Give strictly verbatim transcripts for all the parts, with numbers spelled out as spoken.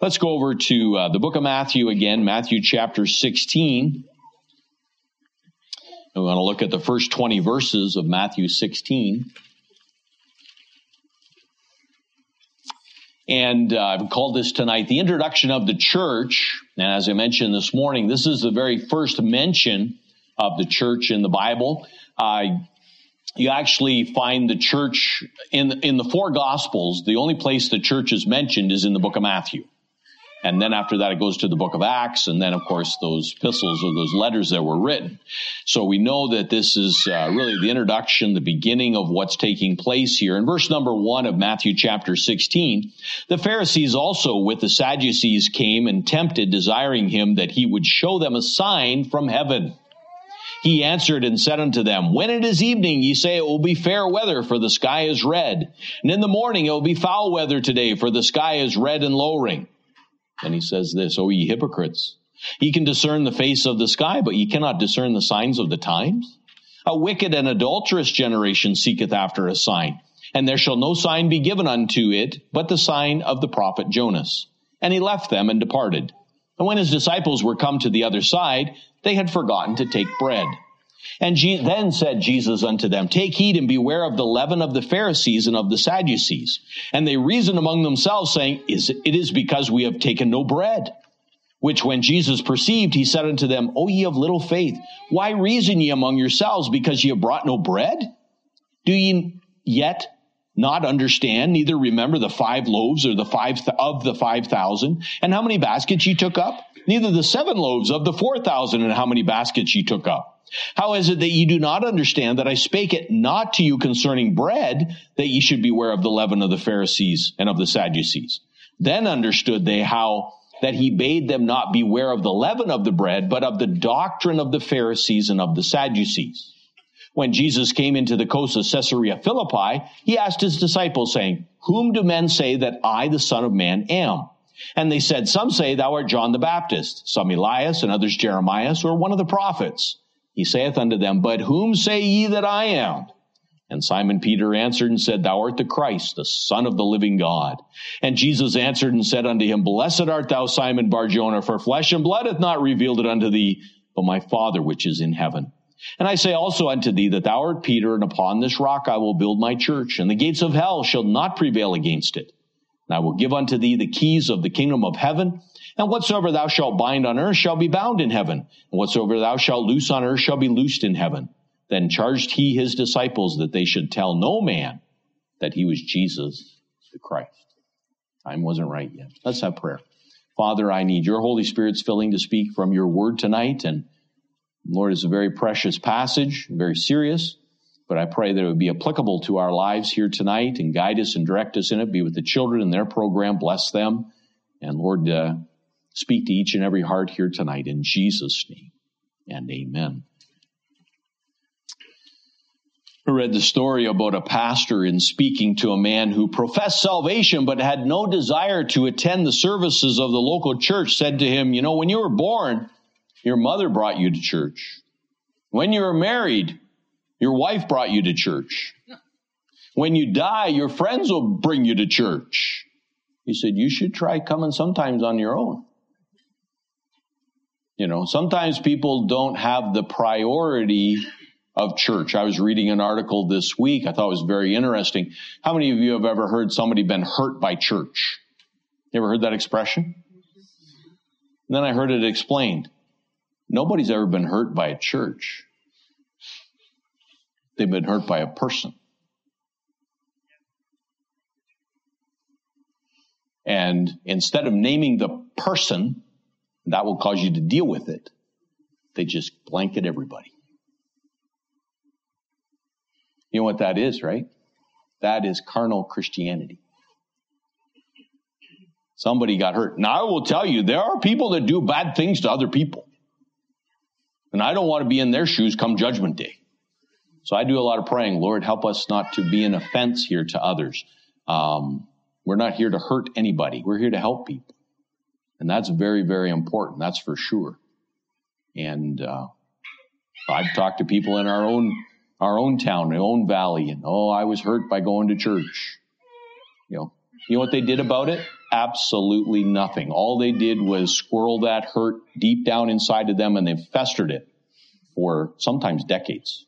Let's go over to uh, the book of Matthew again, Matthew chapter sixteen. We want to look at the first twenty verses of Matthew sixteen. And uh, I've called this tonight the introduction of the church. And as I mentioned this morning, this is the very first mention of the church in the Bible. Uh, you actually find the church in, in the four Gospels. The only place the church is mentioned is in the book of Matthew. And then after that, it goes to the book of Acts. And then, of course, those epistles or those letters that were written. So we know that this is uh, really the introduction, the beginning of what's taking place here. In verse number one of Matthew chapter sixteen, the Pharisees also with the Sadducees came and tempted, desiring him that he would show them a sign from heaven. He answered and said unto them, when it is evening, ye say it will be fair weather, for the sky is red. And in the morning it will be foul weather today, for the sky is red and lowering. And he says this, O ye hypocrites, ye can discern the face of the sky, but ye cannot discern the signs of the times. A wicked and adulterous generation seeketh after a sign, and there shall no sign be given unto it, but the sign of the prophet Jonas. And he left them and departed. And when his disciples were come to the other side, they had forgotten to take bread. And Je- then said Jesus unto them, take heed and beware of the leaven of the Pharisees and of the Sadducees. And they reasoned among themselves, saying, is it, it is because we have taken no bread. Which when Jesus perceived, he said unto them, O ye of little faith, why reason ye among yourselves, because ye have brought no bread? Do ye yet not understand, neither remember the five loaves or the five th- of the five thousand, and how many baskets ye took up? Neither the seven loaves of the four thousand, and how many baskets ye took up? How is it that ye do not understand that I spake it not to you concerning bread, that ye should beware of the leaven of the Pharisees and of the Sadducees? Then understood they how that he bade them not beware of the leaven of the bread, but of the doctrine of the Pharisees and of the Sadducees. When Jesus came into the coast of Caesarea Philippi, he asked his disciples, saying, whom do men say that I, the Son of Man, am? And they said, some say thou art John the Baptist, some Elias, and others Jeremiah, or one of the prophets. He saith unto them, but whom say ye that I am? And Simon Peter answered and said, thou art the Christ, the Son of the living God. And Jesus answered and said unto him, blessed art thou, Simon Bar-Jonah, for flesh and blood hath not revealed it unto thee, but my Father which is in heaven. And I say also unto thee that thou art Peter, and upon this rock I will build my church, and the gates of hell shall not prevail against it. And I will give unto thee the keys of the kingdom of heaven. And whatsoever thou shalt bind on earth shall be bound in heaven. And whatsoever thou shalt loose on earth shall be loosed in heaven. Then charged he his disciples that they should tell no man that he was Jesus the Christ. Time wasn't right yet. Let's have prayer. Father, I need your Holy Spirit's filling to speak from your word tonight. And Lord, it's a very precious passage, very serious. But I pray that it would be applicable to our lives here tonight and guide us and direct us in it. Be with the children in their program. Bless them. And Lord, uh, speak to each and every heart here tonight in Jesus' name. And amen. I read the story about a pastor in speaking to a man who professed salvation but had no desire to attend the services of the local church, said to him, you know, when you were born, your mother brought you to church. When you were married, your wife brought you to church. When you die, your friends will bring you to church. He said, you should try coming sometimes on your own. You know, sometimes people don't have the priority of church. I was reading an article this week. I thought it was very interesting. How many of you have ever heard somebody been hurt by church? You ever heard that expression? And then I heard it explained. Nobody's ever been hurt by a church. They've been hurt by a person. And instead of naming the person, that will cause you to deal with it, they just blanket everybody. You know what that is, right? That is carnal Christianity. Somebody got hurt. Now, I will tell you, there are people that do bad things to other people. And I don't want to be in their shoes come Judgment Day. So I do a lot of praying. Lord, help us not to be an offense here to others. Um, we're not here to hurt anybody. We're here to help people. And that's very, very important. That's for sure. And uh, I've talked to people in our own our own town, our own valley, and oh, I was hurt by going to church. You know, you know what they did about it? absolutely nothing. All they did was squirrel that hurt deep down inside of them, and they've festered it for sometimes decades.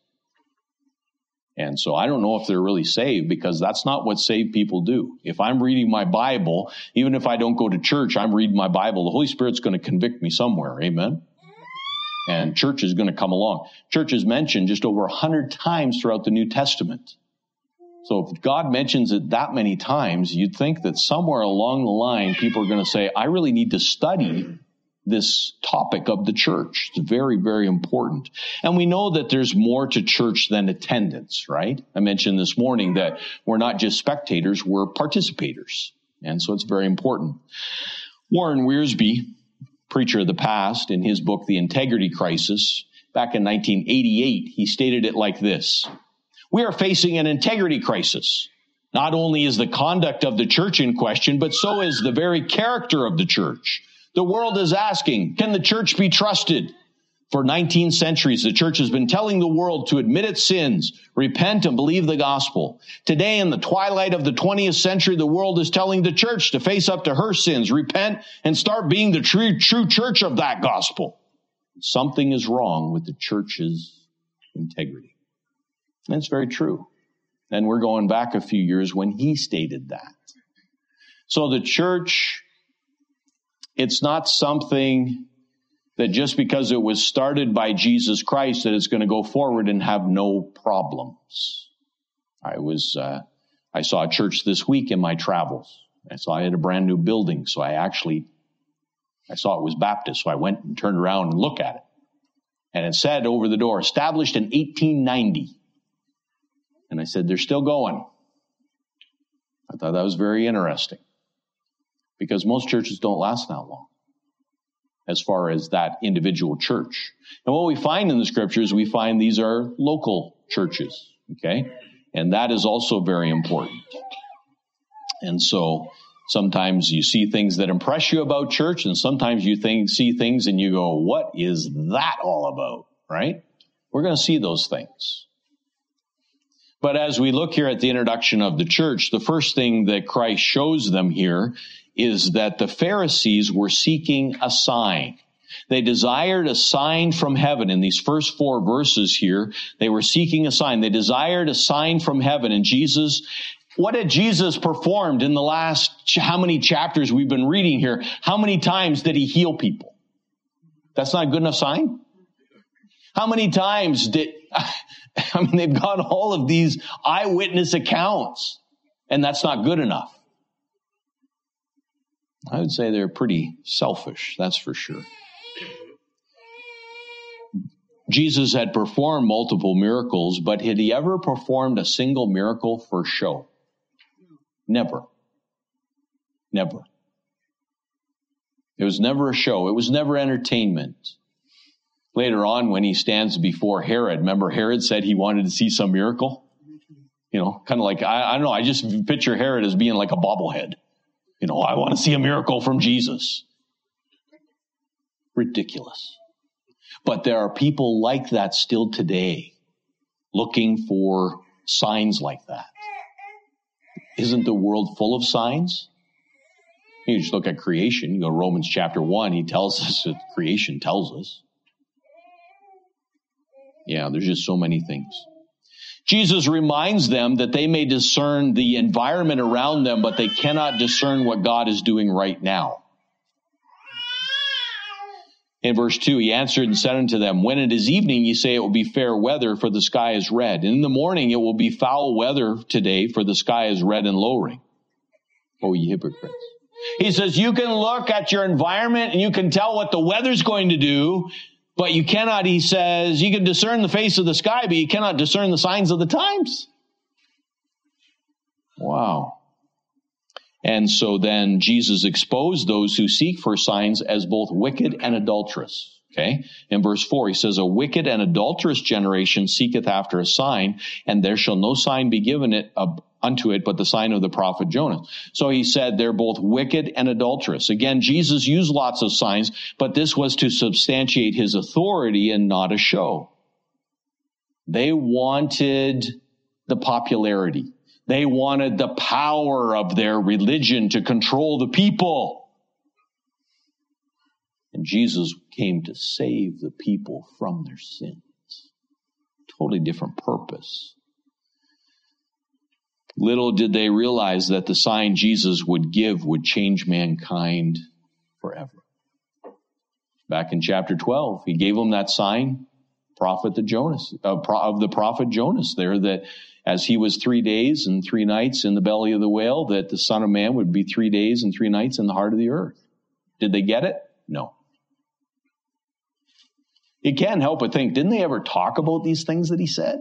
And so I don't know if they're really saved, because that's not what saved people do. If I'm reading my Bible, even if I don't go to church, I'm reading my Bible, the Holy Spirit's going to convict me somewhere. Amen? And church is going to come along. Church is mentioned just over a hundred times throughout the New Testament. So if God mentions it that many times, you'd think that somewhere along the line, people are going to say, I really need to study this topic of the church. It's very, very important. And we know that there's more to church than attendance, right? I mentioned this morning that we're not just spectators, we're participators. And so it's very important. Warren Wiersbe, preacher of the past, in his book, The Integrity Crisis, back in nineteen eighty-eight, he stated it like this: we are facing an integrity crisis. Not only is the conduct of the church in question, but so is the very character of the church. The world is asking, can the church be trusted? For nineteen centuries, the church has been telling the world to admit its sins, repent, and believe the gospel. Today, in the twilight of the twentieth century, the world is telling the church to face up to her sins, repent, and start being the true, true church of that gospel. Something is wrong with the church's integrity. And it's very true. And we're going back a few years when he stated that. So the church, it's not something that just because it was started by Jesus Christ that it's going to go forward and have no problems. I was, uh, I saw a church this week in my travels. I saw I had a brand new building, so I actually, I saw it was Baptist, so I went and turned around and looked at it. And it said over the door, established in eighteen ninety. And I said, they're still going. I thought that was very interesting, because most churches don't last that long as far as that individual church. And what we find in the scriptures, we find these are local churches, okay? And that is also very important. And so sometimes you see things that impress you about church, and sometimes you think, see things and you go, what is that all about, right? We're going to see those things. But as we look here at the introduction of the church, the first thing that Christ shows them here is that the Pharisees were seeking a sign. They desired a sign from heaven. In these first four verses here, they were seeking a sign. They desired a sign from heaven. And Jesus, what had Jesus performed in the last, how many chapters we've been reading here? How many times did he heal people? That's not a good enough sign? How many times did, I mean, they've got all of these eyewitness accounts, and that's not good enough. I would say they're pretty selfish, that's for sure. Jesus had performed multiple miracles, but had he ever performed a single miracle for show? Never. Never. It was never a show. It was never entertainment. Later on, when he stands before Herod, remember Herod said he wanted to see some miracle? You know, kind of like, I, I don't know, I just picture Herod as being like a bobblehead. You know, I want to see a miracle from Jesus. Ridiculous. But there are people like that still today, looking for signs like that. Isn't the world full of signs? You just look at creation. You go to Romans chapter one, he tells us that creation tells us. Yeah, there's just so many things. Jesus reminds them that they may discern the environment around them, but they cannot discern what God is doing right now. In verse two, he answered and said unto them, when it is evening, ye say it will be fair weather, for the sky is red. And in the morning it will be foul weather today, for the sky is red and lowering. Oh, ye hypocrites. He says, you can look at your environment and you can tell what the weather's going to do, but you cannot, he says, you can discern the face of the sky, but you cannot discern the signs of the times. Wow. And so then Jesus exposed those who seek for signs as both wicked and adulterous. Okay. In verse four, he says, a wicked and adulterous generation seeketh after a sign, and there shall no sign be given it uh, unto it, but the sign of the prophet Jonah. So he said they're both wicked and adulterous. Again, Jesus used lots of signs, but this was to substantiate his authority and not a show. They wanted the popularity. They wanted the power of their religion to control the people. And Jesus came to save the people from their sins. Totally different purpose. Little did they realize that the sign Jesus would give would change mankind forever. Back in chapter twelve, he gave them that sign, prophet the Jonas, uh, of the prophet Jonas there, that as he was three days and three nights in the belly of the whale, that the Son of Man would be three days and three nights in the heart of the earth. Did they get it? No. You can't help but think, didn't they ever talk about these things that he said?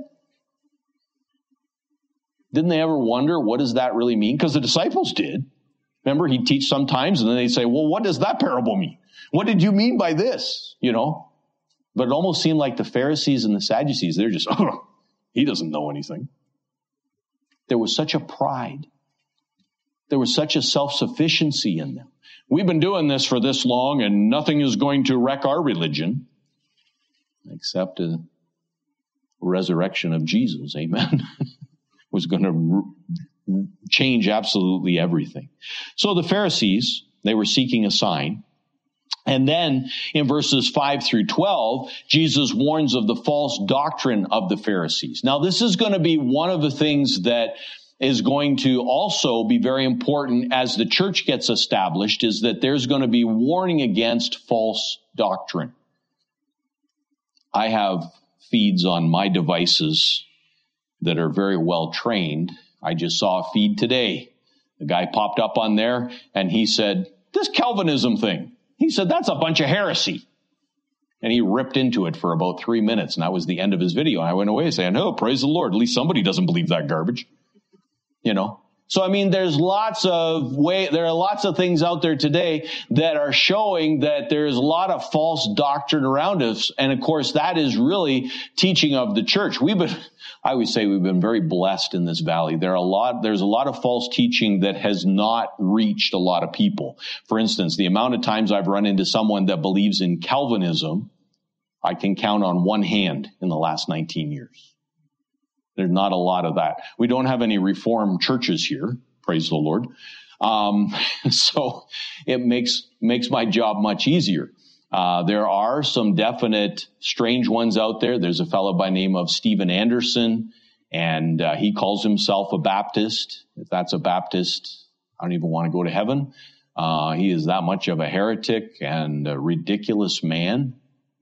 Didn't they ever wonder, what does that really mean? Because the disciples did. Remember, he'd teach sometimes, and then they'd say, well, what does that parable mean? What did you mean by this? You know? But it almost seemed like the Pharisees and the Sadducees, they're just, oh, he doesn't know anything. There was such a pride. There was such a self-sufficiency in them. We've been doing this for this long, and nothing is going to wreck our religion except a resurrection of Jesus. Amen. Was going to change absolutely everything. So the Pharisees, they were seeking a sign. And then in verses five through twelve, Jesus warns of the false doctrine of the Pharisees. Now, this is going to be one of the things that is going to also be very important as the church gets established, is that there's going to be warning against false doctrine. I have feeds on my devices that are very well trained. I just saw a feed today. The guy popped up on there and he said, this Calvinism thing, he said, that's a bunch of heresy. And he ripped into it for about three minutes. And that was the end of his video. I went away saying, oh, praise the Lord. At least somebody doesn't believe that garbage. You know? So, I mean, there's lots of way, there are lots of things out there today that are showing that there's a lot of false doctrine around us. And of course, that is really teaching of the church. We've been, I always say we've been very blessed in this valley. There are a lot, there's a lot of false teaching that has not reached a lot of people. For instance, the amount of times I've run into someone that believes in Calvinism, I can count on one hand in the last nineteen years. There's not a lot of that. We don't have any Reformed churches here, praise the Lord. Um, so it makes makes my job much easier. Uh, there are some definite strange ones out there. There's a fellow by the name of Stephen Anderson, and uh, he calls himself a Baptist. If that's a Baptist, I don't even want to go to heaven. Uh, he is that much of a heretic and a ridiculous man.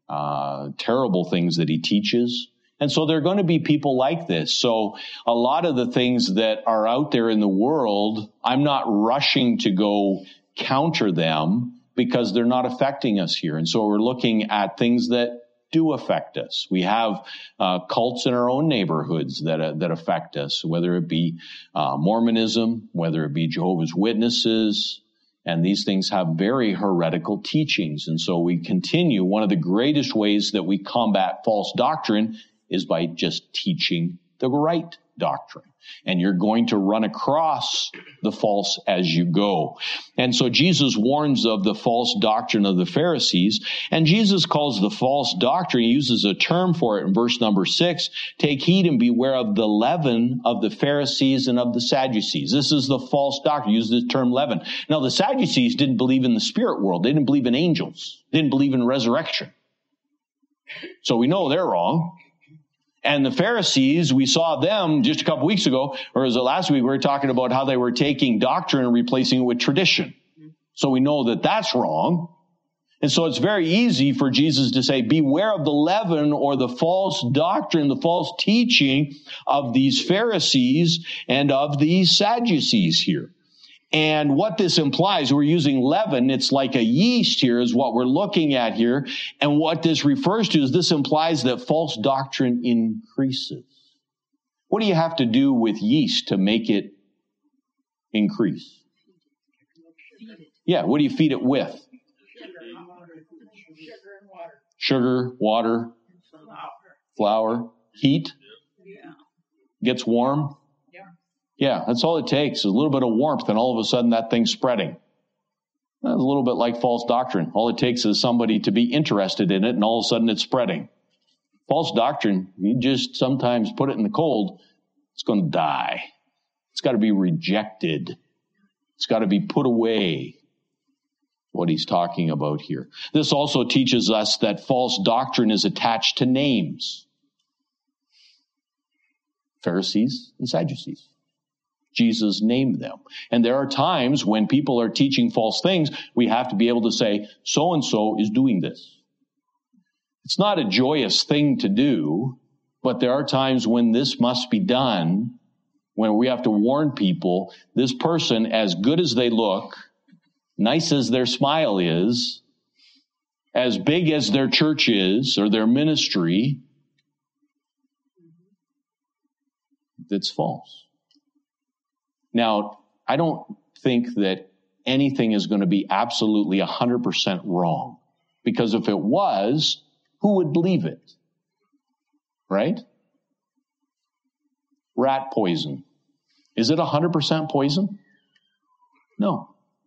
Uh, terrible things that he teaches. And so there are going to be people like this. So a lot of the things that are out there in the world, I'm not rushing to go counter them because they're not affecting us here. And so we're looking at things that do affect us. We have uh, cults in our own neighborhoods that uh, that affect us, whether it be uh, Mormonism, whether it be Jehovah's Witnesses. And these things have very heretical teachings. And so we continue. One of the greatest ways that we combat false doctrine is by just teaching the right doctrine. And you're going to run across the false as you go. And so Jesus warns of the false doctrine of the Pharisees. And Jesus calls the false doctrine, he uses a term for it in verse number six, take heed and beware of the leaven of the Pharisees and of the Sadducees. This is the false doctrine. He uses the term leaven. Now, the Sadducees didn't believe in the spirit world. They didn't believe in angels. They didn't believe in resurrection. So we know they're wrong. And the Pharisees, we saw them just a couple weeks ago, or was it last week, we were talking about how they were taking doctrine and replacing it with tradition. So we know that that's wrong. And so it's very easy for Jesus to say, beware of the leaven or the false doctrine, the false teaching of these Pharisees and of these Sadducees here. And what this implies, we're using leaven, it's like a yeast here is what we're looking at here. And what this refers to is this implies that false doctrine increases. What do you have to do with yeast to make it increase? Yeah, what do you feed it with? Sugar, water, flour, heat. Gets warm. Yeah, that's all it takes, is a little bit of warmth, and all of a sudden that thing's spreading. That's a little bit like false doctrine. All it takes is somebody to be interested in it, and all of a sudden it's spreading. False doctrine, you just sometimes put it in the cold, it's going to die. It's got to be rejected. It's got to be put away. What he's talking about here. This also teaches us that false doctrine is attached to names. Pharisees and Sadducees. Jesus named them. And there are times when people are teaching false things, we have to be able to say, so-and-so is doing this. It's not a joyous thing to do, but there are times when this must be done, when we have to warn people, this person, as good as they look, nice as their smile is, as big as their church is or their ministry, it's false. Now, I don't think that anything is going to be absolutely one hundred percent wrong, because if it was, who would believe it? Right? Rat poison. Is it one hundred percent poison? No.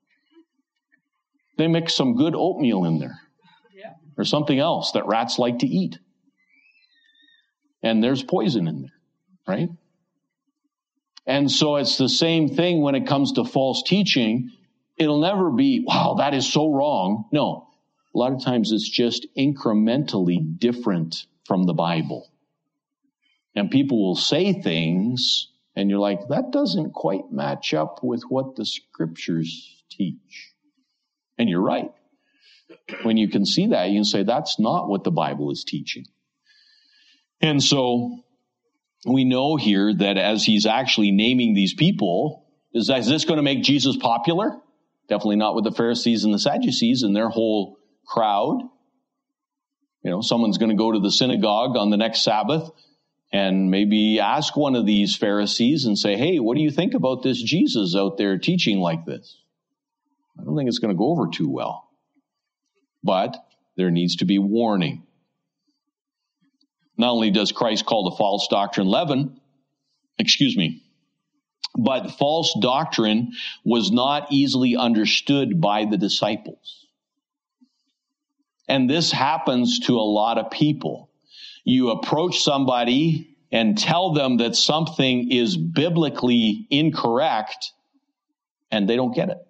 They mix some good oatmeal in there. Yeah. Or something else that rats like to eat. And there's poison in there, right? And so it's the same thing when it comes to false teaching. It'll never be, wow, that is so wrong. No. A lot of times it's just incrementally different from the Bible. And people will say things, and you're like, that doesn't quite match up with what the scriptures teach. And you're right. When you can see that, you can say, that's not what the Bible is teaching. And so we know here that as he's actually naming these people, is, is this going to make Jesus popular? Definitely not with the Pharisees and the Sadducees and their whole crowd. You know, someone's going to go to the synagogue on the next Sabbath and maybe ask one of these Pharisees and say, hey, what do you think about this Jesus out there teaching like this? I don't think it's going to go over too well. But there needs to be warning. Not only does Christ call the false doctrine leaven, excuse me, but false doctrine was not easily understood by the disciples. And this happens to a lot of people. You approach somebody and tell them that something is biblically incorrect, and they don't get it.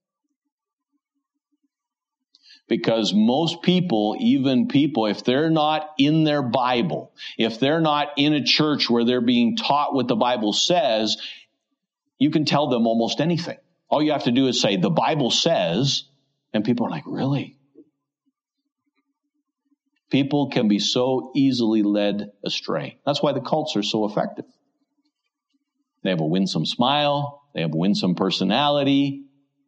Because most people, even people, if they're not in their Bible, if they're not in a church where they're being taught what the Bible says, you can tell them almost anything. All you have to do is say, the Bible says, and people are like, really? People can be so easily led astray. That's why the cults are so effective. They have a winsome smile. They have a winsome personality.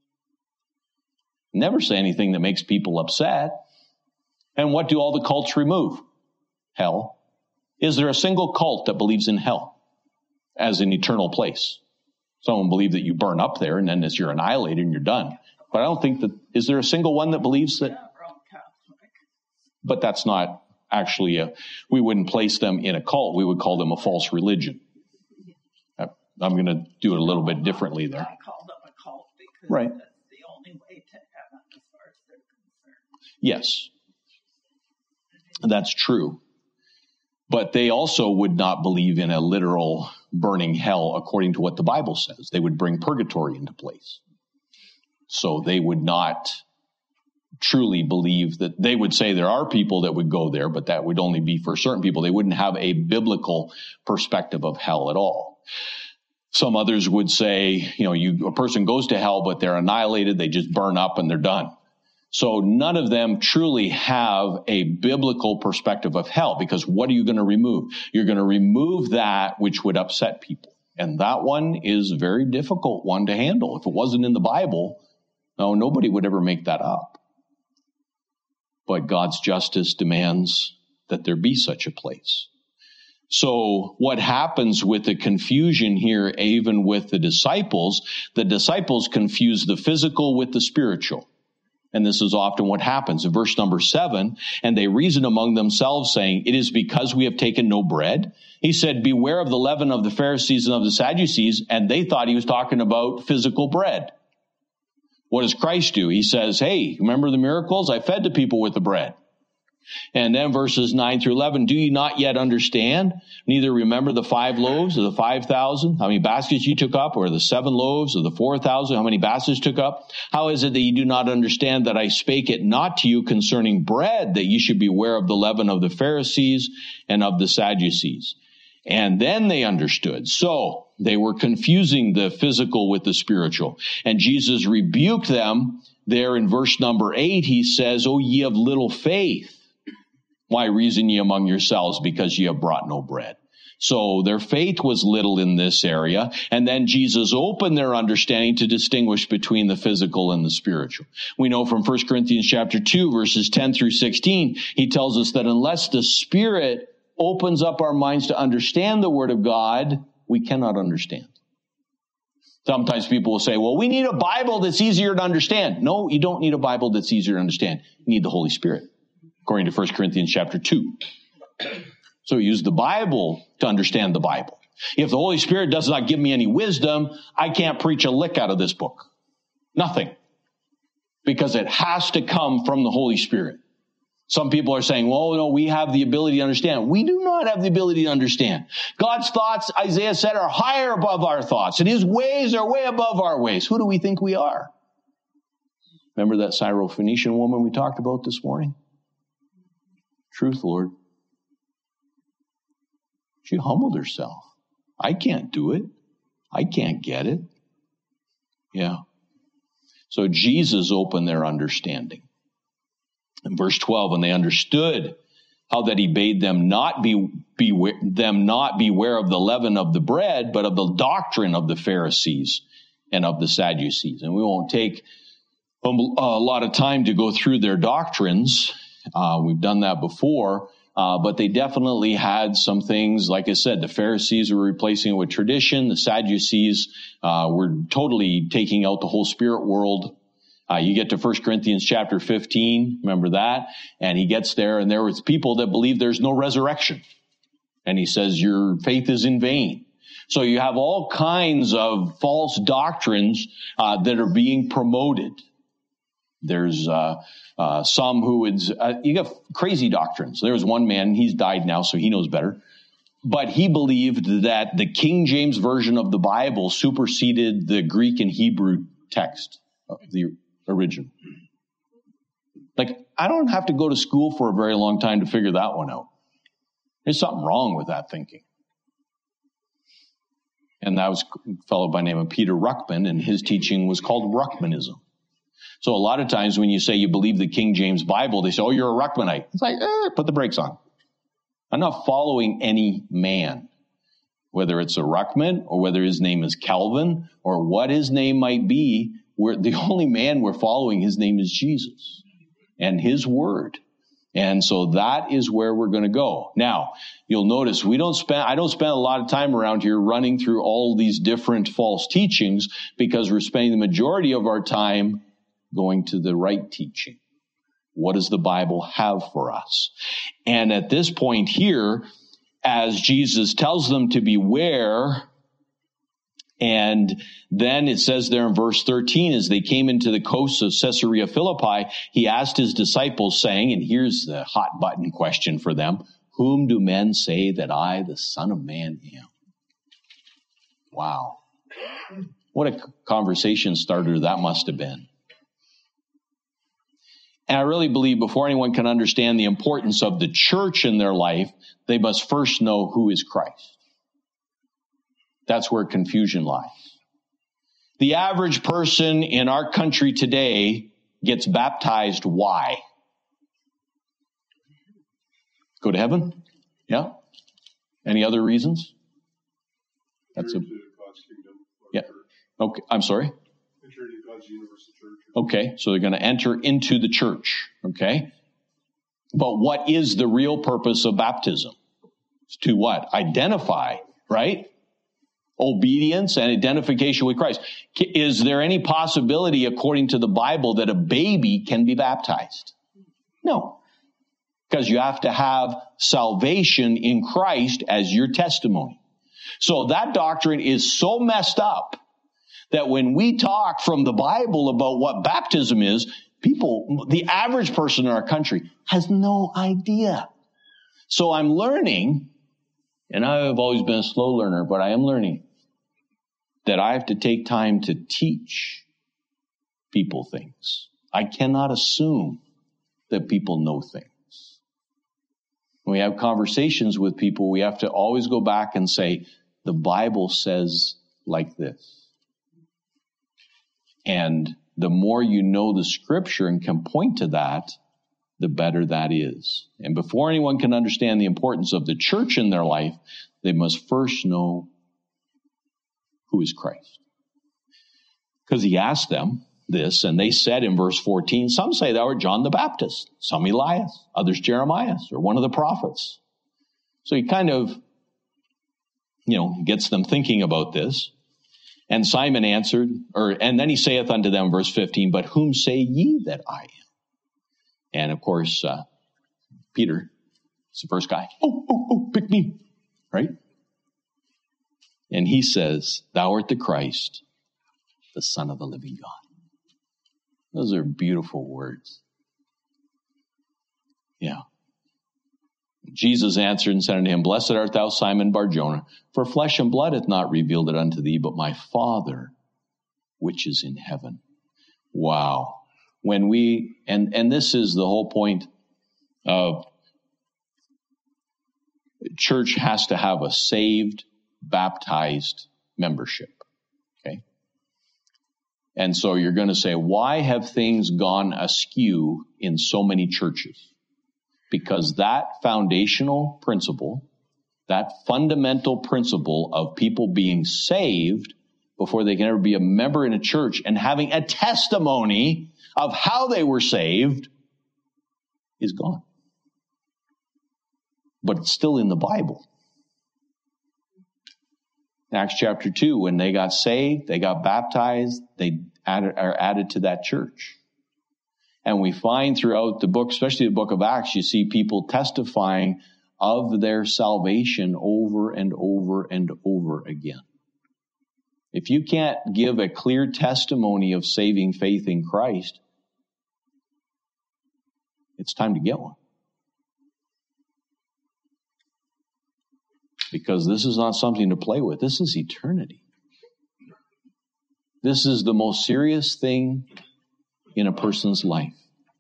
Never say anything that makes people upset. And what do all the cults remove? Hell. Is there a single cult that believes in hell as an eternal place? Some believe that you burn up there and then as you're annihilated and you're done. But I don't think that, is there a single one that believes that? But that's not actually a, we wouldn't place them in a cult. We would call them a false religion. I'm going to do it a little bit differently there. I call them a cult because right. That's the only way to heaven as far as they're concerned. Yes, that's true. But they also would not believe in a literal burning hell according to what the Bible says. They would bring purgatory into place. So they would not truly believe that. They would say there are people that would go there, but that would only be for certain people. They wouldn't have a biblical perspective of hell at all. Some others would say, you know, you, a person goes to hell, but they're annihilated. They just burn up and they're done. So none of them truly have a biblical perspective of hell, because what are you going to remove? You're going to remove that which would upset people. And that one is a very difficult one to handle. If it wasn't in the Bible, no, nobody would ever make that up. But God's justice demands that there be such a place. So what happens with the confusion here, even with the disciples, the disciples confuse the physical with the spiritual. And this is often what happens. In verse number seven, and they reason among themselves, saying, it is because we have taken no bread. He said, beware of the leaven of the Pharisees and of the Sadducees. And they thought he was talking about physical bread. What does Christ do? He says, hey, remember the miracles? I fed the people with the bread. And then verses nine through eleven, do you not yet understand? Neither remember the five loaves or the five thousand, how many baskets you took up, or the seven loaves or the four thousand, how many baskets took up? How is it that you do not understand that I spake it not to you concerning bread, that you should beware of the leaven of the Pharisees and of the Sadducees? And then they understood. So they were confusing the physical with the spiritual. And Jesus rebuked them there in verse number eight. He says, O ye of little faith, why reason ye among yourselves, because ye have brought no bread? So their faith was little in this area. And then Jesus opened their understanding to distinguish between the physical and the spiritual. We know from First Corinthians chapter two, verses ten through sixteen, he tells us that unless the Spirit opens up our minds to understand the Word of God, we cannot understand. Sometimes people will say, well, we need a Bible that's easier to understand. No, you don't need a Bible that's easier to understand. You need the Holy Spirit, according to First Corinthians chapter two. So use the Bible to understand the Bible. If the Holy Spirit does not give me any wisdom, I can't preach a lick out of this book. Nothing. Because it has to come from the Holy Spirit. Some people are saying, well, no, we have the ability to understand. We do not have the ability to understand. God's thoughts, Isaiah said, are higher above our thoughts, and his ways are way above our ways. Who do we think we are? Remember that Syrophoenician woman we talked about this morning? Truth, Lord. She humbled herself. I can't do it. I can't get it. Yeah. So Jesus opened their understanding. In verse twelve, and they understood how that he bade them not be, be them not beware of the leaven of the bread, but of the doctrine of the Pharisees and of the Sadducees. And we won't take a lot of time to go through their doctrines. Uh, we've done that before, uh, but they definitely had some things. Like I said, the Pharisees were replacing it with tradition. The Sadducees uh, were totally taking out the whole spirit world. Uh, you get to First Corinthians chapter fifteen, remember that? And he gets there, and there was people that believe there's no resurrection. And he says, your faith is in vain. So you have all kinds of false doctrines uh, that are being promoted. There's uh, uh, some who would, uh, you have crazy doctrines. There was one man, he's died now, so he knows better. But he believed that the King James Version of the Bible superseded the Greek and Hebrew text of the original. Like, I don't have to go to school for a very long time to figure that one out. There's something wrong with that thinking. And that was a fellow by the name of Peter Ruckman, and his teaching was called Ruckmanism. So a lot of times when you say you believe the King James Bible, they say, oh, you're a Ruckmanite. It's like, eh, put the brakes on. I'm not following any man, whether it's a Ruckman or whether his name is Calvin or what his name might be. We're, the only man we're following, his name is Jesus and his word. And so that is where we're going to go. Now, you'll notice we don't spend, I don't spend a lot of time around here running through all these different false teachings because we're spending the majority of our time going to the right teaching. What does the Bible have for us? And at this point here, as Jesus tells them to beware, and then it says there in verse thirteen, as they came into the coasts of Caesarea Philippi, he asked his disciples, saying, and here's the hot button question for them, whom do men say that I, the Son of Man, am? Wow. What a conversation starter that must have been. And I really believe before anyone can understand the importance of the church in their life, they must first know who is Christ. That's where confusion lies. The average person in our country today gets baptized. Why? Go to heaven? Yeah. Any other reasons? That's a yeah. Okay. I'm sorry. Okay. So they're going to enter into the church. Okay. But what is the real purpose of baptism? It's to what? Identify, right? Obedience and identification with Christ. Is there any possibility, according to the Bible, that a baby can be baptized? No. Because you have to have salvation in Christ as your testimony. So that doctrine is so messed up that when we talk from the Bible about what baptism is, People, the average person in our country has no idea. So I'm learning, and I've always been a slow learner, but I am learning that I have to take time to teach people things. I cannot assume that people know things. When we have conversations with people, we have to always go back and say, the Bible says like this. And the more you know the scripture and can point to that, the better that is. And before anyone can understand the importance of the church in their life, they must first know who is Christ. Because he asked them this, and they said in verse fourteen, some say thou art John the Baptist, some Elias, others Jeremiah, or one of the prophets. So he kind of, you know, gets them thinking about this. And Simon answered, or and then he saith unto them, verse fifteen, but whom say ye that I am? And of course, uh, Peter is the first guy. Oh, oh, oh, pick me, right? And he says, thou art the Christ, the Son of the living God. Those are beautiful words. Yeah. Jesus answered and said unto him, blessed art thou, Simon Bar-Jonah, for flesh and blood hath not revealed it unto thee, but my Father, which is in heaven. Wow. When we, and, and this is the whole point of church has to have a saved, baptized membership. Okay. And so you're going to say, why have things gone askew in so many churches? Because that foundational principle, that fundamental principle of people being saved before they can ever be a member in a church and having a testimony of how they were saved is gone. But it's still in the Bible. Acts chapter two, when they got saved, they got baptized, they added, are added to that church. And we find throughout the book, especially the book of Acts, you see people testifying of their salvation over and over and over again. If you can't give a clear testimony of saving faith in Christ, it's time to get one. Because this is not something to play with. This is eternity. This is the most serious thing in a person's life.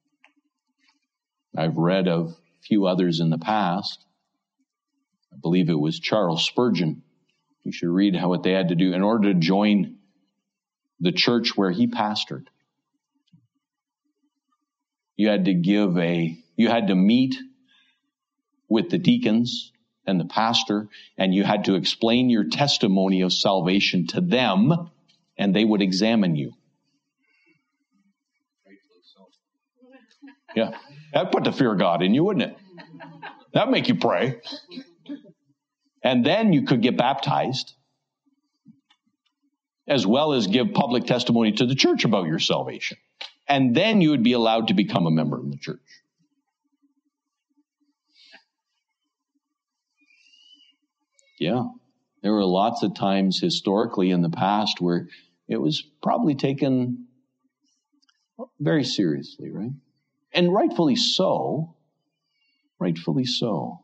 I've read of a few others in the past. I believe it was Charles Spurgeon. You should read how what they had to do in order to join the church where he pastored. You had to give a, you had to meet with the deacons and the pastor, and you had to explain your testimony of salvation to them, and they would examine you. Yeah, that'd put the fear of God in you, wouldn't it? That'd make you pray. And then you could get baptized, as well as give public testimony to the church about your salvation. And then you would be allowed to become a member in the church. Yeah, there were lots of times historically in the past where it was probably taken very seriously, right? And rightfully so. Rightfully so.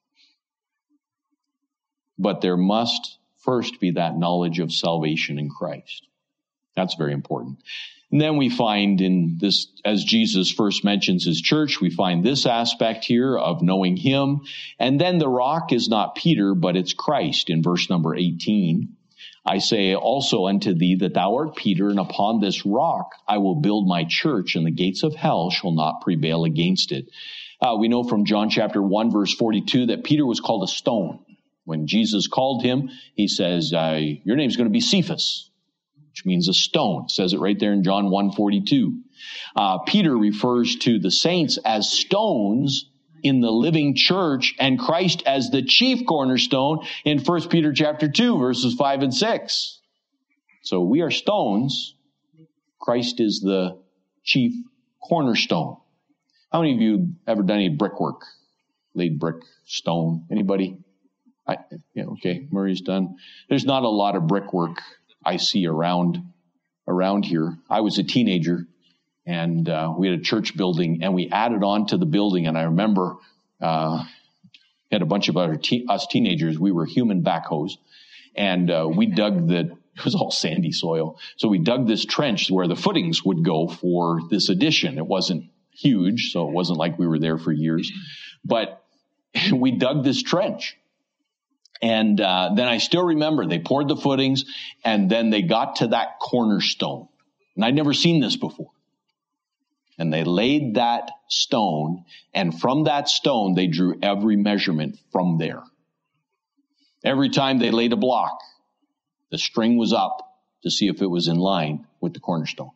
But there must first be that knowledge of salvation in Christ. That's very important. And then we find in this, as Jesus first mentions his church, we find this aspect here of knowing him. And then the rock is not Peter, but it's Christ in verse number eighteen. I say also unto thee that thou art Peter, and upon this rock I will build my church, and the gates of hell shall not prevail against it. Uh, we know from John chapter one, verse forty-two, that Peter was called a stone. When Jesus called him, he says, uh, your name's going to be Cephas, which means a stone. It says it right there in John one forty-two. Uh, Peter refers to the saints as stones in the living church, and Christ as the chief cornerstone in First Peter chapter two, verses five and six. So we are stones. Christ is the chief cornerstone. How many of you ever done any brickwork? Laid brick, stone? Anybody? I, yeah, okay, Murray's done. There's not a lot of brickwork I see around around here. I was a teenager And uh, we had a church building, and we added on to the building. And I remember uh, had a bunch of other te- us teenagers. We were human backhoes, and uh, we dug the. It was all sandy soil, so we dug this trench where the footings would go for this addition. It wasn't huge, so it wasn't like we were there for years, but we dug this trench. And uh, then I still remember they poured the footings, and then they got to that cornerstone. And I'd never seen this before. And they laid that stone, and from that stone, they drew every measurement from there. Every time they laid a block, the string was up to see if it was in line with the cornerstone.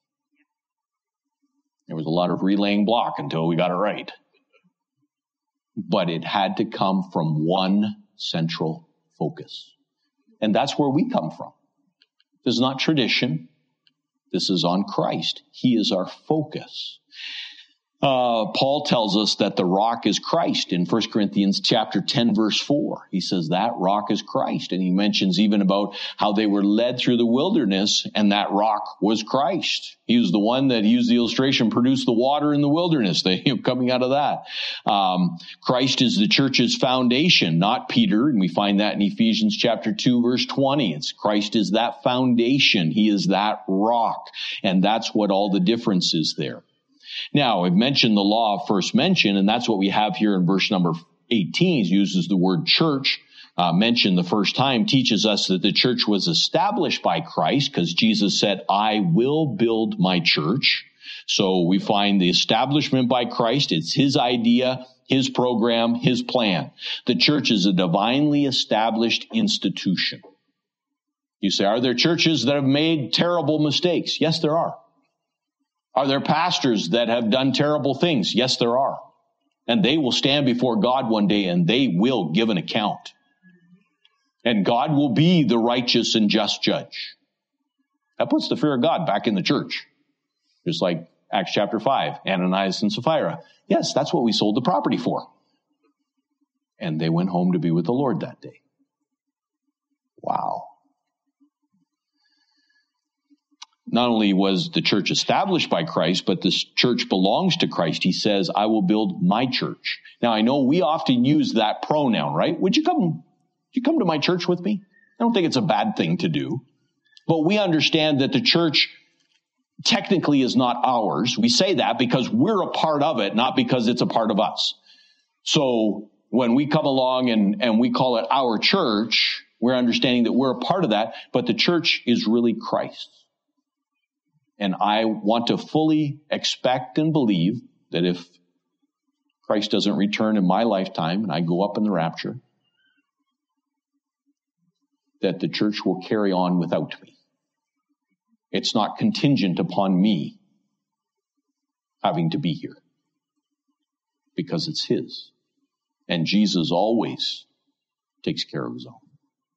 There was a lot of relaying block until we got it right. But it had to come from one central focus. And that's where we come from. This is not tradition. This is on Christ. He is our focus. Uh, Paul tells us that the rock is Christ in First Corinthians chapter ten, verse four. He says that rock is Christ. And he mentions even about how they were led through the wilderness, and that rock was Christ. He was the one that used the illustration, produced the water in the wilderness, they, you know, coming out of that. Um, Christ is the church's foundation, not Peter. And we find that in Ephesians chapter two, verse twenty. It's Christ is that foundation. He is that rock. And that's what all the difference is there. Now, I've mentioned the law of first mention, and that's what we have here in verse number eighteen. It uses the word church, uh, mentioned the first time, teaches us that the church was established by Christ because Jesus said, I will build my church. So we find the establishment by Christ. It's his idea, his program, his plan. The church is a divinely established institution. You say, are there churches that have made terrible mistakes? Yes, there are. Are there pastors that have done terrible things? Yes, there are. And they will stand before God one day, and they will give an account. And God will be the righteous and just judge. That puts the fear of God back in the church. Just like Acts chapter five, Ananias and Sapphira. Yes, that's what we sold the property for. And they went home to be with the Lord that day. Wow. Not only was the church established by Christ, but this church belongs to Christ. He says, I will build my church. Now, I know we often use that pronoun, right? Would you come, would you come to my church with me? I don't think it's a bad thing to do. But we understand that the church technically is not ours. We say that because we're a part of it, not because it's a part of us. So when we come along and, and we call it our church, we're understanding that we're a part of that, but the church is really Christ's. And I want to fully expect and believe that if Christ doesn't return in my lifetime and I go up in the rapture, that the church will carry on without me. It's not contingent upon me having to be here because it's his. And Jesus always takes care of his own.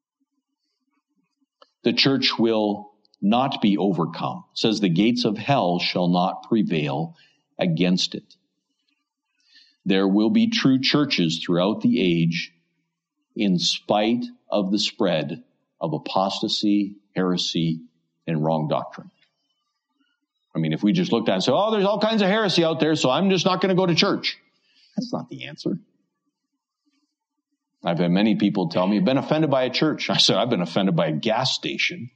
The church will not be overcome. It says the gates of hell shall not prevail against it. There will be true churches throughout the age in spite of the spread of apostasy, heresy, and wrong doctrine. I mean, if we just looked at it and said, oh, there's all kinds of heresy out there, so I'm just not going to go to church. That's not the answer. I've had many people tell me, I've been offended by a church. I said, I've been offended by a gas station.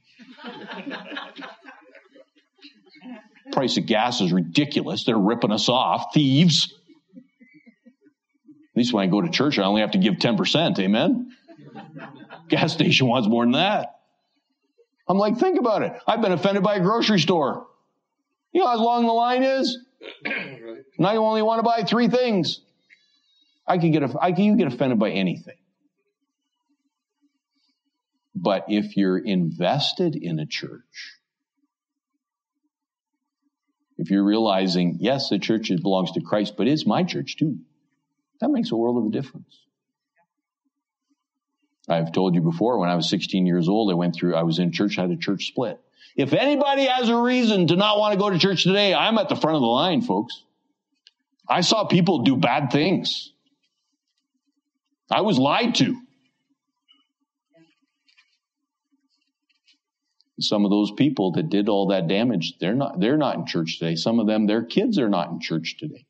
Price of gas is ridiculous. They're ripping us off. Thieves. At least when I go to church, I only have to give ten percent. Amen? Gas station wants more than that. I'm like, think about it. I've been offended by a grocery store. You know how long the line is? Now you only want to buy three things. I could get, I can, you get offended by anything. But if you're invested in a church, if you're realizing, yes, the church belongs to Christ, but it's my church too, that makes a world of a difference. I've told you before, when I was sixteen years old, I went through, I was in church, I had a church split. If anybody has a reason to not want to go to church today, I'm at the front of the line, folks. I saw people do bad things. I was lied to. Some of those people that did all that damage, they're not, they're not in church today. Some of them, their kids are not in church today.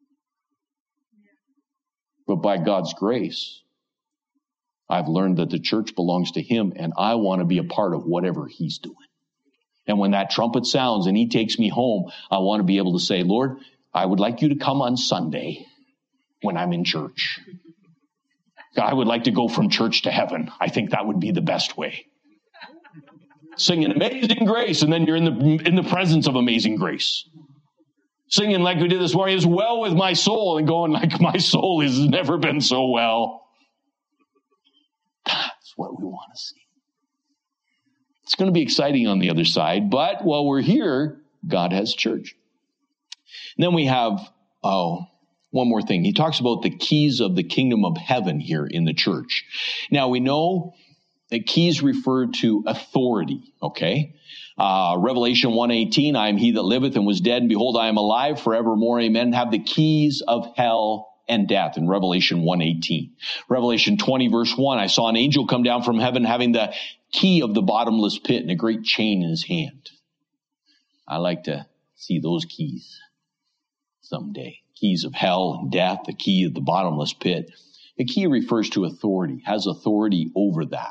But by God's grace, I've learned that the church belongs to him, and I want to be a part of whatever he's doing. And when that trumpet sounds and he takes me home, I want to be able to say, Lord, I would like you to come on Sunday when I'm in church. I would like to go from church to heaven. I think that would be the best way. Singing Amazing Grace, and then you're in the in the presence of Amazing Grace. Singing like we did this morning, is well with my soul, and going like my soul has never been so well. That's what we want to see. It's going to be exciting on the other side, but while we're here, God has church. And then we have, oh, one more thing. He talks about the keys of the kingdom of heaven here in the church. Now, we know that keys refer to authority, okay? Uh, Revelation one eighteen, I am he that liveth and was dead, and behold, I am alive forevermore, amen, have the keys of hell and death in Revelation one eighteen. Revelation twenty, verse one, I saw an angel come down from heaven having the key of the bottomless pit and a great chain in his hand. I like to see those keys someday. Keys of hell and death, the key of the bottomless pit. The key refers to authority, has authority over that.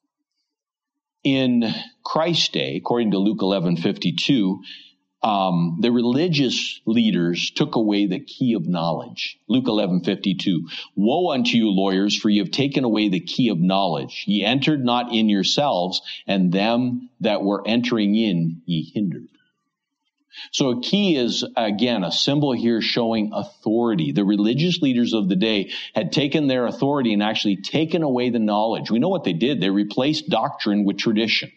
In Christ's day, according to Luke eleven fifty-two, um, the religious leaders took away the key of knowledge. Luke eleven fifty-two, woe unto you, lawyers, for ye have taken away the key of knowledge. Ye entered not in yourselves, and them that were entering in ye hindered. So a key is, again, a symbol here showing authority. The religious leaders of the day had taken their authority and actually taken away the knowledge. We know what they did. They replaced doctrine with tradition.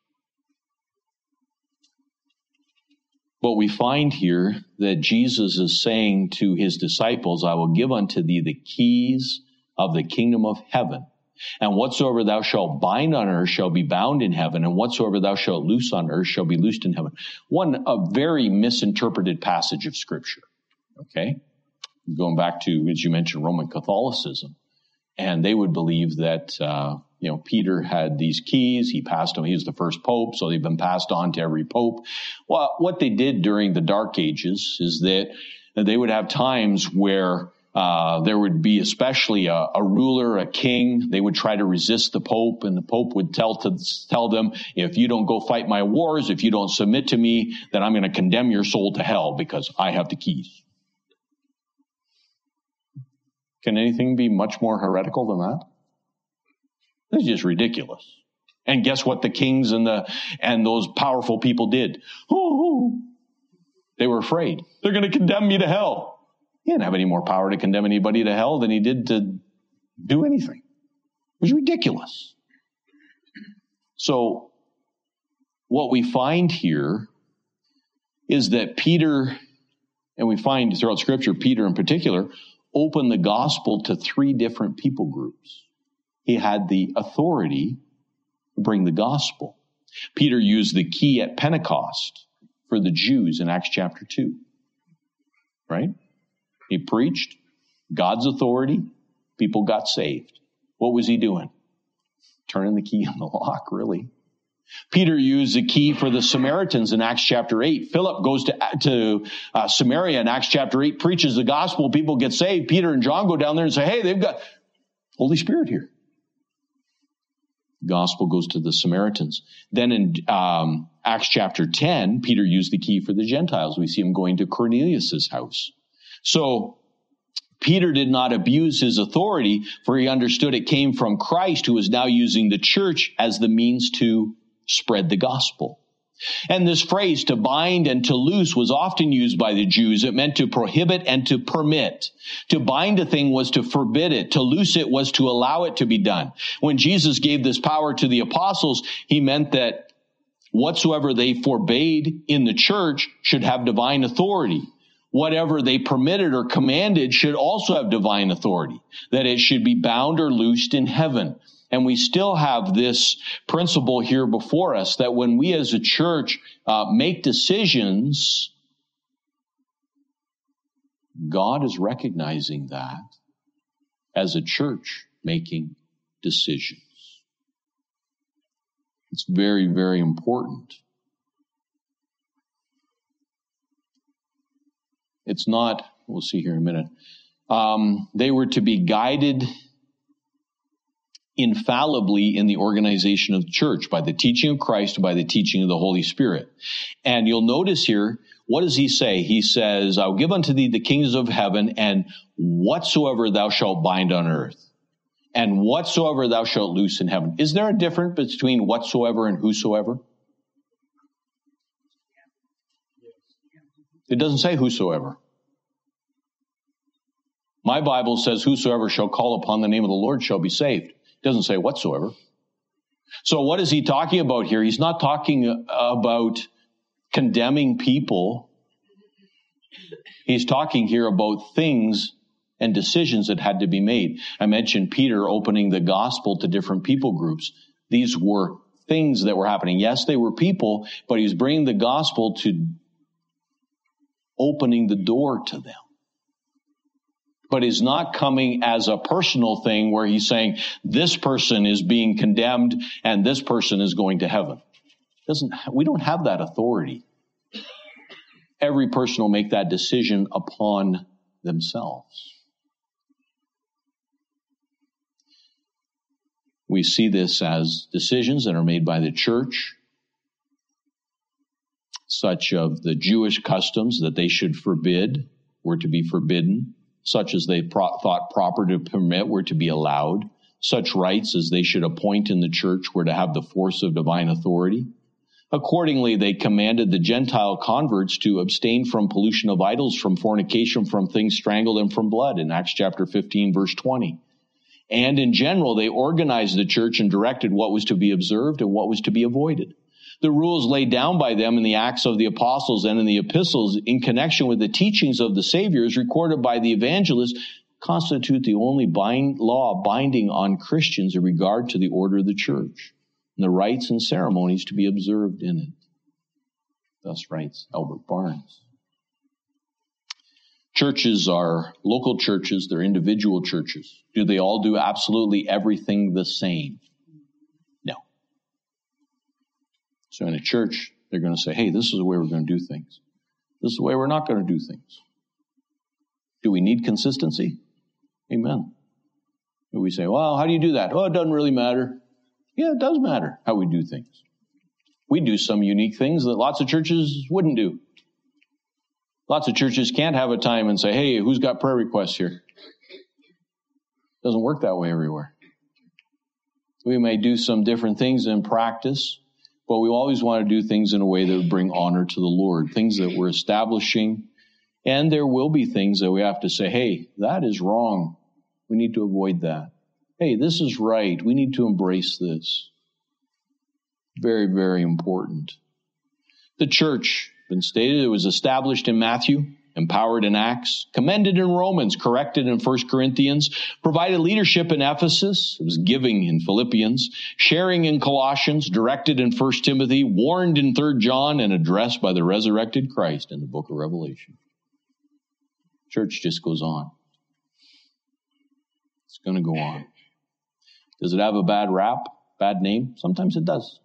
But we find here that Jesus is saying to his disciples, I will give unto thee the keys of the kingdom of heaven. And whatsoever thou shalt bind on earth shall be bound in heaven, and whatsoever thou shalt loose on earth shall be loosed in heaven. One, a very misinterpreted passage of Scripture, okay? Going back to, as you mentioned, Roman Catholicism. And they would believe that, uh, you know, Peter had these keys. He passed them. He was the first pope, so they've been passed on to every pope. Well, what they did during the Dark Ages is that they would have times where Uh, there would be especially a, a ruler, a king. They would try to resist the Pope, and the Pope would tell to tell them, if you don't go fight my wars, if you don't submit to me, then I'm going to condemn your soul to hell because I have the keys. Can anything be much more heretical than that? It's just ridiculous. And guess what the kings and the and those powerful people did? Oh, they were afraid. They're going to condemn me to hell. He didn't have any more power to condemn anybody to hell than he did to do anything. It was ridiculous. So what we find here is that Peter, and we find throughout Scripture, Peter in particular, opened the gospel to three different people groups. He had the authority to bring the gospel. Peter used the key at Pentecost for the Jews in Acts chapter two. Right? He preached God's authority. People got saved. What was he doing? Turning the key in the lock, really. Peter used the key for the Samaritans in Acts chapter eight. Philip goes to, to uh, Samaria in Acts chapter eight, preaches the gospel. People get saved. Peter and John go down there and say, hey, they've got Holy Spirit here. Gospel goes to the Samaritans. Then in um, Acts chapter ten, Peter used the key for the Gentiles. We see him going to Cornelius' house. So Peter did not abuse his authority, for he understood it came from Christ, who is now using the church as the means to spread the gospel. And this phrase, to bind and to loose, was often used by the Jews. It meant to prohibit and to permit. To bind a thing was to forbid it. To loose it was to allow it to be done. When Jesus gave this power to the apostles, he meant that whatsoever they forbade in the church should have divine authority. Whatever they permitted or commanded should also have divine authority, that it should be bound or loosed in heaven. And we still have this principle here before us, that when we as a church uh, make decisions, God is recognizing that as a church making decisions. It's very, very important. It's not, we'll see here in a minute. Um, they were to be guided infallibly in the organization of the church by the teaching of Christ, by the teaching of the Holy Spirit. And you'll notice here, what does he say? He says, I'll give unto thee the kingdoms of heaven, and whatsoever thou shalt bind on earth, and whatsoever thou shalt loose in heaven. Is there a difference between whatsoever and whosoever? It doesn't say whosoever. My Bible says, whosoever shall call upon the name of the Lord shall be saved. It doesn't say whatsoever. So what is he talking about here? He's not talking about condemning people. He's talking here about things and decisions that had to be made. I mentioned Peter opening the gospel to different people groups. These were things that were happening. Yes, they were people, but he was bringing the gospel to opening the door to them. But he's not coming as a personal thing where he's saying this person is being condemned and this person is going to heaven. Doesn't, we don't have that authority. Every person will make that decision upon themselves. We see this as decisions that are made by the church, such of the Jewish customs that they should forbid were to be forbidden, such as they pro- thought proper to permit were to be allowed, such rights as they should appoint in the church were to have the force of divine authority. Accordingly, they commanded the Gentile converts to abstain from pollution of idols, from fornication, from things strangled, and from blood in Acts chapter fifteen, verse twenty. And in general, they organized the church and directed what was to be observed and what was to be avoided. The rules laid down by them in the Acts of the Apostles and in the epistles in connection with the teachings of the Saviors recorded by the evangelists constitute the only bind, law binding on Christians in regard to the order of the church and the rites and ceremonies to be observed in it. Thus writes Albert Barnes. Churches are local churches, they're individual churches. Do they all do absolutely everything the same? No. So in a church, they're going to say, hey, this is the way we're going to do things. This is the way we're not going to do things. Do we need consistency? Amen. Do we say, well, how do you do that? Oh, it doesn't really matter. Yeah, it does matter how we do things. We do some unique things that lots of churches wouldn't do. Lots of churches can't have a time and say, hey, who's got prayer requests here? It doesn't work that way everywhere. We may do some different things in practice, but we always want to do things in a way that would bring honor to the Lord, things that we're establishing. And there will be things that we have to say, hey, that is wrong. We need to avoid that. Hey, this is right. We need to embrace this. Very, very important. The church, been stated, it was established in Matthew, empowered in Acts, commended in Romans, corrected in First Corinthians, provided leadership in Ephesus, it was giving in Philippians, sharing in Colossians, directed in First Timothy, warned in Third John, and addressed by the resurrected Christ in the book of Revelation. Church just goes on. It's going to go on. Does it have a bad rap, bad name? Sometimes it does.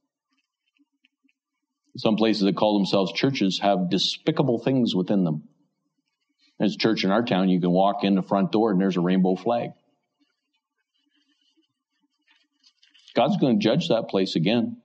Some places that call themselves churches have despicable things within them. There's a church in our town, you can walk in the front door and there's a rainbow flag. God's going to judge that place again.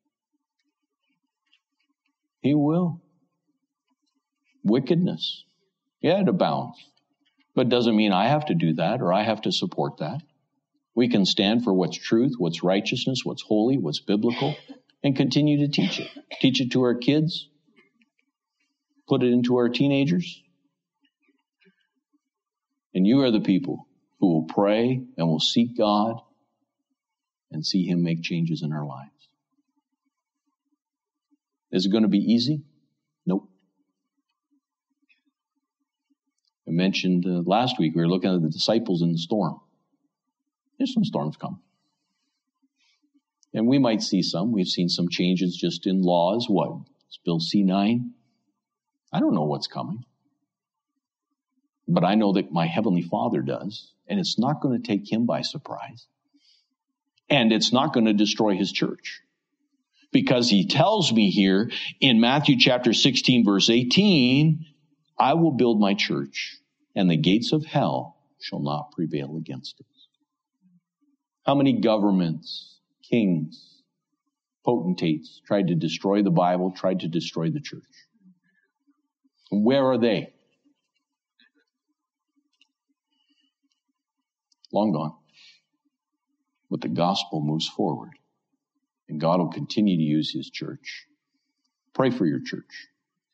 He will. Wickedness. Yeah, it abounds. But it doesn't mean I have to do that or I have to support that. We can stand for what's truth, what's righteousness, what's holy, what's biblical, and continue to teach it. Teach it to our kids. Put it into our teenagers. And you are the people who will pray and will seek God and see Him make changes in our lives. Is it going to be easy? Nope. I mentioned uh, last week, we were looking at the disciples in the storm. There's some storms come. And we might see some. We've seen some changes just in laws. What? It's Bill C nine. I don't know what's coming. But I know that my Heavenly Father does. And it's not going to take Him by surprise. And it's not going to destroy His church. Because he tells me here in Matthew chapter sixteen, verse eighteen, I will build my church, and the gates of hell shall not prevail against it. How many governments, kings, potentates tried to destroy the Bible, tried to destroy the church? Where are they? Long gone. But the gospel moves forward, and God will continue to use his church. Pray for your church.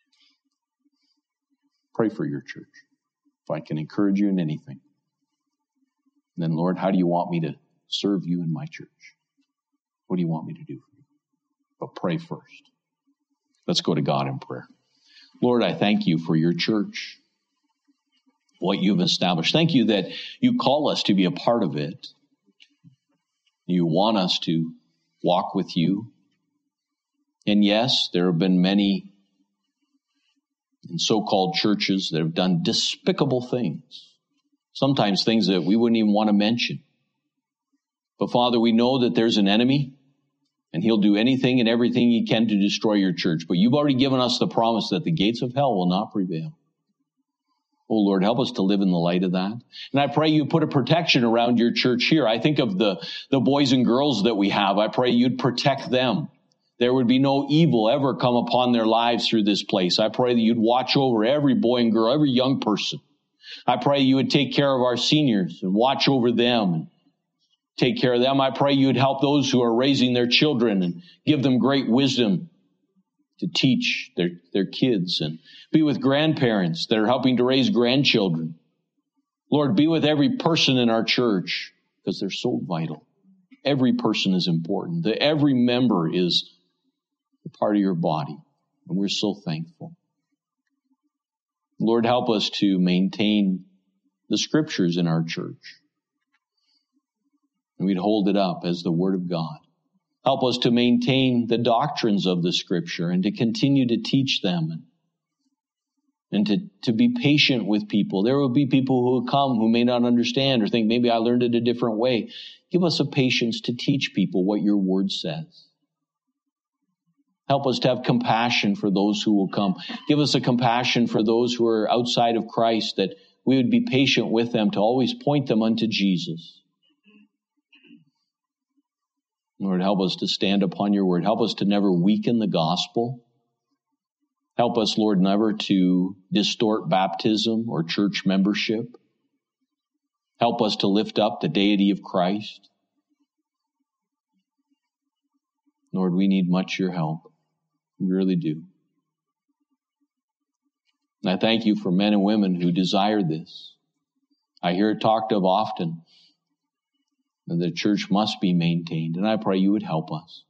Pray for your church. If I can encourage you in anything, then Lord, how do you want me to serve you in my church? What do you want me to do for you? But pray first. Let's go to God in prayer. Lord, I thank you for your church, what you've established. Thank you that you call us to be a part of it. You want us to walk with you. And yes, there have been many so-called churches that have done despicable things. Sometimes things that we wouldn't even want to mention. But Father, we know that there's an enemy, and he'll do anything and everything he can to destroy your church. But you've already given us the promise that the gates of hell will not prevail. Oh, Lord, help us to live in the light of that. And I pray you put a protection around your church here. I think of the, the boys and girls that we have. I pray you'd protect them. There would be no evil ever come upon their lives through this place. I pray that you'd watch over every boy and girl, every young person. I pray you would take care of our seniors and watch over them and take care of them. I pray you'd help those who are raising their children and give them great wisdom to teach their, their kids, and be with grandparents that are helping to raise grandchildren. Lord, be with every person in our church, because they're so vital. Every person is important. The, every member is a part of your body, and we're so thankful. Lord, help us to maintain the scriptures in our church, and we'd hold it up as the Word of God. Help us to maintain the doctrines of the Scripture and to continue to teach them, and, and to, to be patient with people. There will be people who will come who may not understand or think, maybe I learned it a different way. Give us a patience to teach people what your Word says. Help us to have compassion for those who will come. Give us a compassion for those who are outside of Christ, that we would be patient with them, to always point them unto Jesus. Lord, help us to stand upon your word. Help us to never weaken the gospel. Help us, Lord, never to distort baptism or church membership. Help us to lift up the deity of Christ. Lord, we need much your help. We really do. And I thank you for men and women who desire this. I hear it talked of often. The church must be maintained, and I pray you would help us.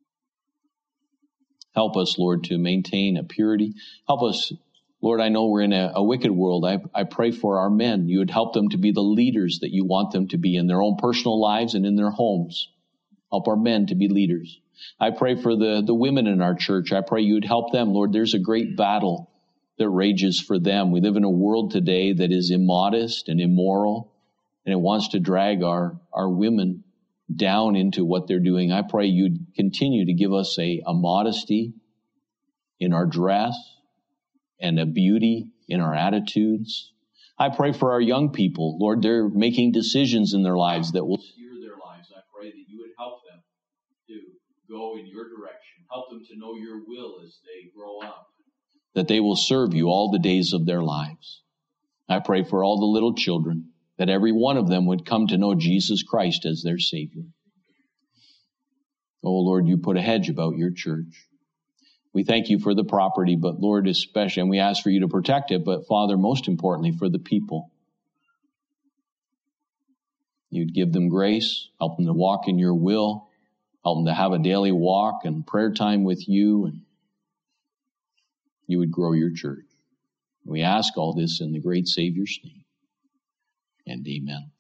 Help us, Lord, to maintain a purity. Help us, Lord, I know we're in a, a wicked world. I, I pray for our men. You would help them to be the leaders that you want them to be in their own personal lives and in their homes. Help our men to be leaders. I pray for the, the women in our church. I pray you would help them. Lord, there's a great battle that rages for them. We live in a world today that is immodest and immoral, and it wants to drag our, our women down into what they're doing. I pray you'd continue to give us a, a modesty in our dress and a beauty in our attitudes. I pray for our young people. Lord, they're making decisions in their lives that will steer their lives. I pray that you would help them to go in your direction. Help them to know your will as they grow up, that they will serve you all the days of their lives. I pray for all the little children, that every one of them would come to know Jesus Christ as their Savior. Oh, Lord, you put a hedge about your church. We thank you for the property, but Lord, especially, and we ask for you to protect it, but Father, most importantly, for the people. You'd give them grace, help them to walk in your will, help them to have a daily walk and prayer time with you, and you would grow your church. We ask all this in the great Savior's name. And amen.